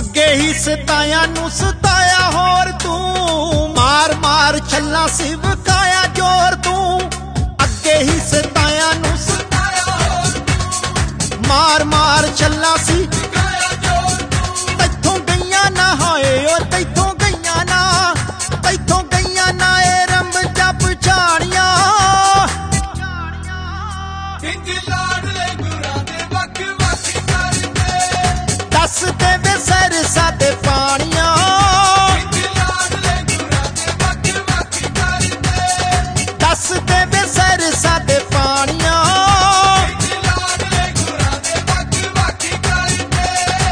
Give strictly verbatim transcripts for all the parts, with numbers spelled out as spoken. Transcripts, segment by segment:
अगे ही सताया नू सताया होर तू, मार मार छल्ला सी विकाया जोर तू। अगे ही सताया नू सताया होर तू, मार मार छल्ला सी विकाया जोर तू। तैथों गईयां ना होए ओ तैथों गईयां ना, तैथों गईयां ना ए रंब जप झाड़ियां। इंज लाडले गुरां दे वक वक करदे, दस दे वे सरसा दे पानियां। इंज लाडले गुरां दे वक वक करदे, दस दे वे सरसा दे पानियां। इंज लाडले गुरां दे वक वक करदे।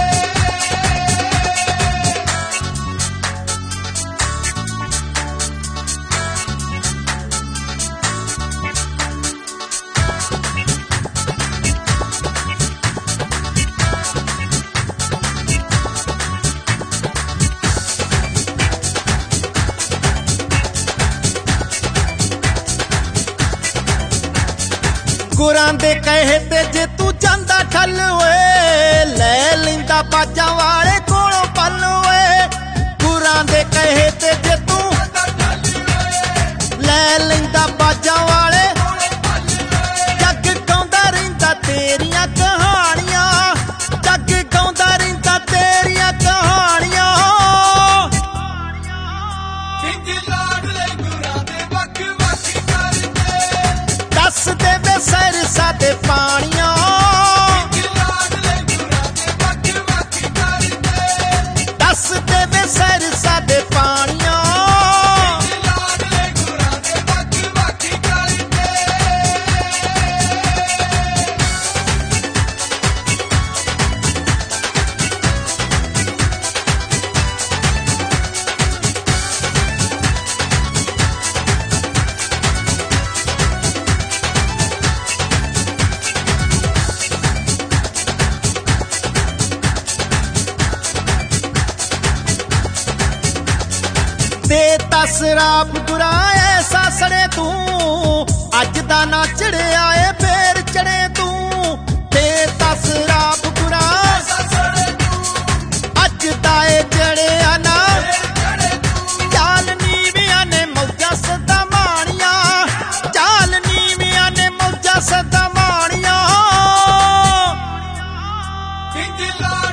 गुरां दे कहे ते जे तू जांदा ठल ओए, लै लैंदा बाजां वाले कोलों पल ओए। गुरां दे कहे ते जे तू लै लैंदा बाजां वाले, जग गाउंदा रहिंदा तेरियां कहानियां, जग गाउंदा रहिंदा तेरियां कहानियां। इंज लाडले गुरां दे वक वक करदे, दस दे वे सरसा दे पानियां। इंज लाडले गुरां दे वक वक करदे, दस दे वे सरसा दे पानियां। इंज लाडले गुरां दे वक वक करदे। देता शराब गुरा ऐसा सड़े तू, अज दा ना चढ़िया ए फेर चढ़े तू। देता शराब गुरा ऐसा सड़े तू, अज दा ए चढ़िया ना चाल नीवियां ने मौजा सदा माणियां, चाल नीवियां ने मौजा सदा माणियां। इंज ला